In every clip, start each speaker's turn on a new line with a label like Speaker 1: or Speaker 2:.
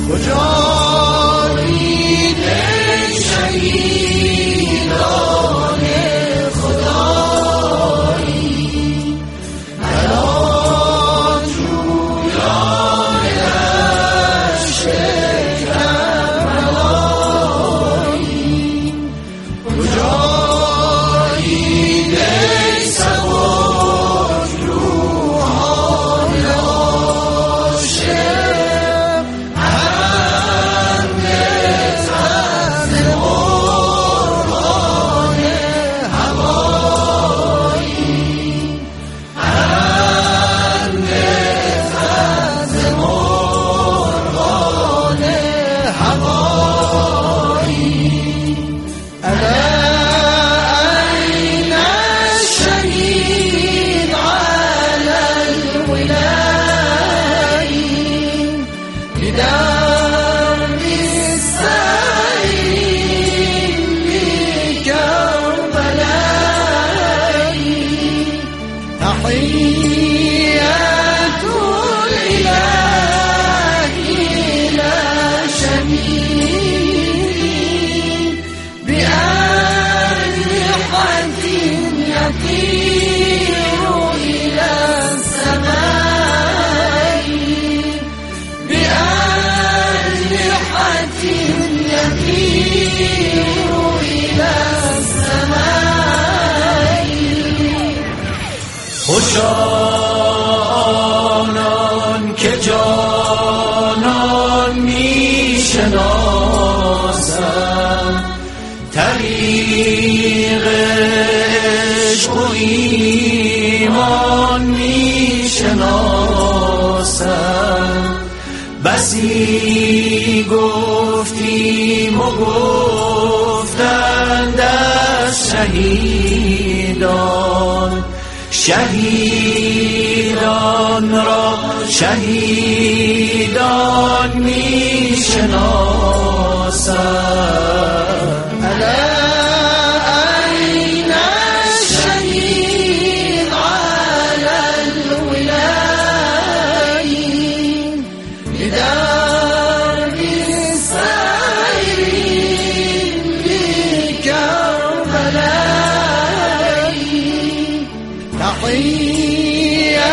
Speaker 1: کجا دیده شهیدان خدایی، الان جویان دشت کربلایی، کجا دیده سبک روحان عاشق، پرنده طرز مرغان هوایی، پرنده طرز مرغان هوایی. أين الشهيد على الولاي بدرب السائل لكربلاء، تحية الإله إلى شهيد بأجنحة يطير إلى السماء، بأجنحة يطير إلى السماء. خوشا آنان که جانان می شناسند، طریق عشق و ایمان می شناسند. بسی گفتیم و گفتند از شهیدان، شهیدان را شهیدان می شناسند. أين الشهيد على الولاي بدرب السائل لكربلاء، تحية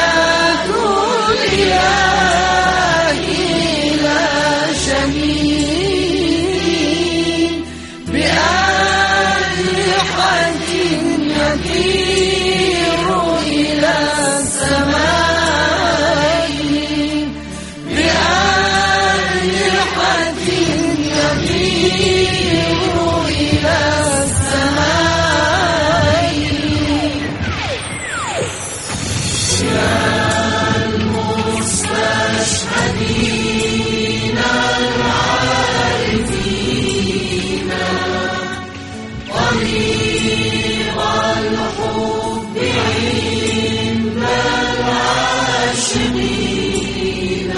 Speaker 1: الإله إلى شهيد بأجنحة يطير إلى السماء، بأجنحة يطير إلى السماء. يا المستشهدين العارفين طريق الحب عند العاشقين،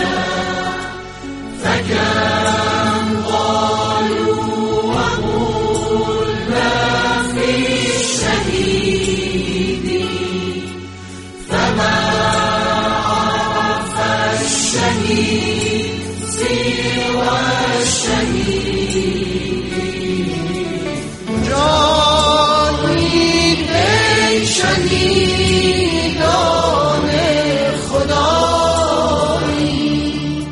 Speaker 1: فكم قالوا وقلنا في الشهيد، فما عرف الشهيد سوى الشهيد. جانید ای شهیدان خدایی،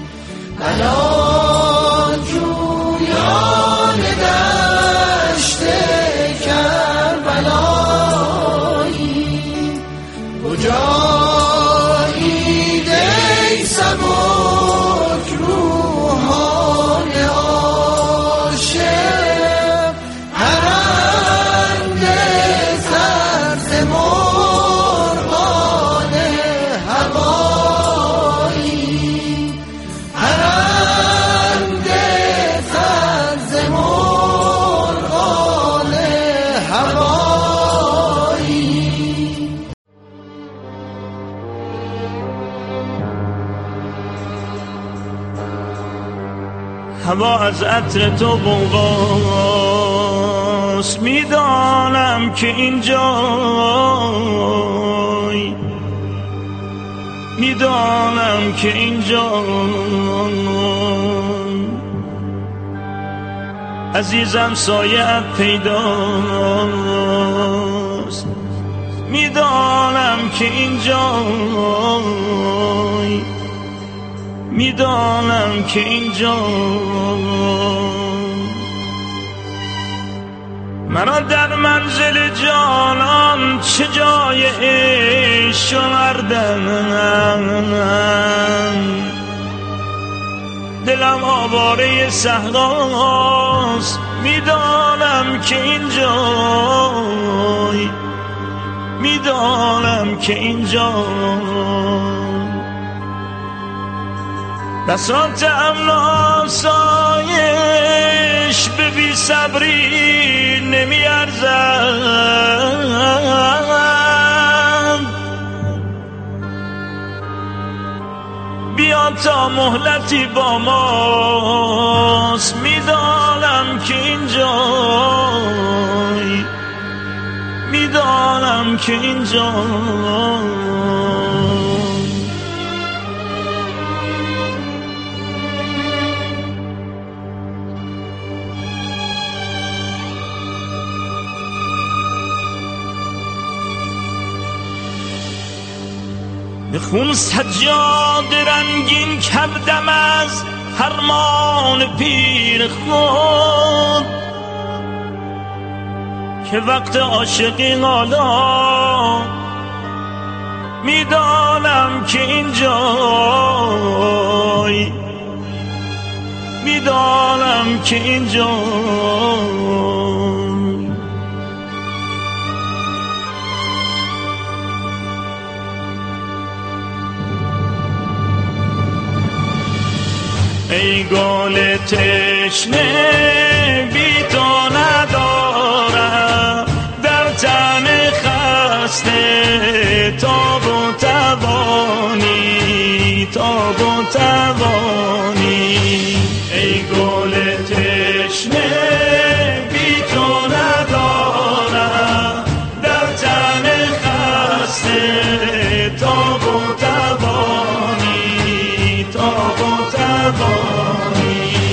Speaker 1: الان جویان دشت کربلایی، کجایید ای سبک روحان عاشق، پرنده طرز مرغان هوایی، پرنده طرز مرغان هوایی.
Speaker 2: هوا از عطر تو بوغاست، میدانم که اینجای، میدانم که اینجای عزیزم سایه‌ات پیداست. میدانم که اینجایی، میدانم که اینجا مرا در منزل جانان چه جای عشق شمردن. دلم آواره صحراست، میدانم که اینجایی، میدانم که اینجا بساط امن و آسایش به بی صبری نمی ارزد. بیا تا مهلتی با ماست، میدانم که اینجایی، میدانم که اینجا به خون سجاد رنگین کردم از فرمان پیر خود که وقت عاشقی حالا، میدانم که اینجایی، میدانم که اینجا ای گل تشنه بی تو ندارم در تن خسته تاب و توانی، تاب و توانی. ای گل تشنه بی تو ندارم در تن خسته تاب و توانی، تاب و توانی.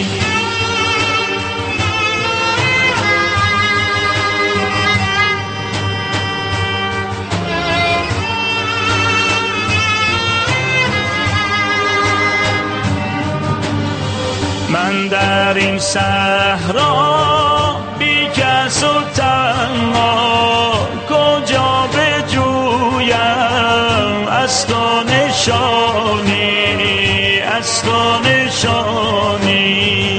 Speaker 2: من در این صحرا بی کس و تنها کجا بجویم از تو نشانی، از تو نشانی.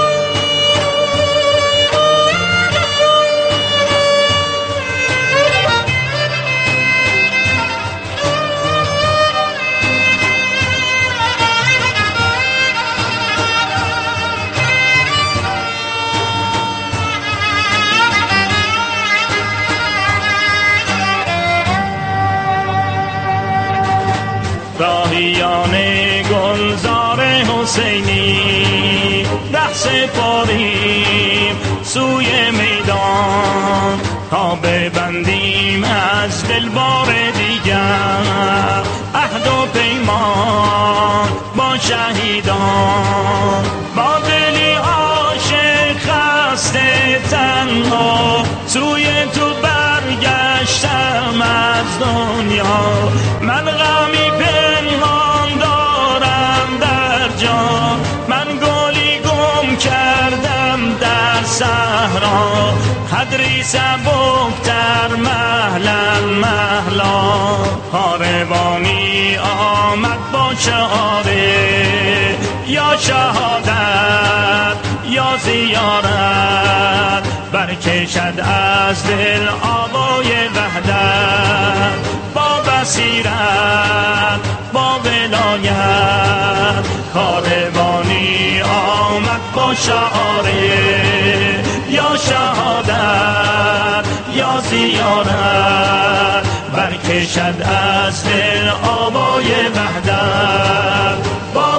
Speaker 2: راهیان گلزار حسینی ره سپاریم سوی میدان تا ببندیم از دلبار دیگر عهد و پیمان با شهیدان. با دلی عاشق خسته تنها سوی تو برگشتم از دنیا. من غمی پنهان دارم در جان، من گلی گم کردم در صحرا. قدری سبکتر مهلا مهلا کاروانی آمد با شعاره یا شهادت یا زیارت. برکشد از دل آوای وحدت با بصیرت با ولایت. کاروانی آمد با شعاره یا شهادت یا زیارت. برکشد از دل آوای وحدت با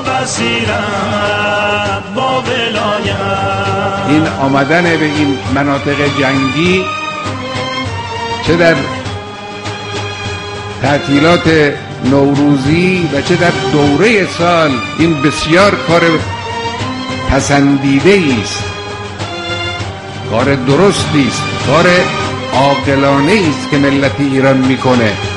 Speaker 2: بصیرت با ولایت.
Speaker 3: این آمدن به این مناطق جنگی چه در تعطیلات نوروزی و چه در دوره سال این بسیار کار پسندیده است کار درستی است، کار عاقلانه است که ملت ایران میکنه.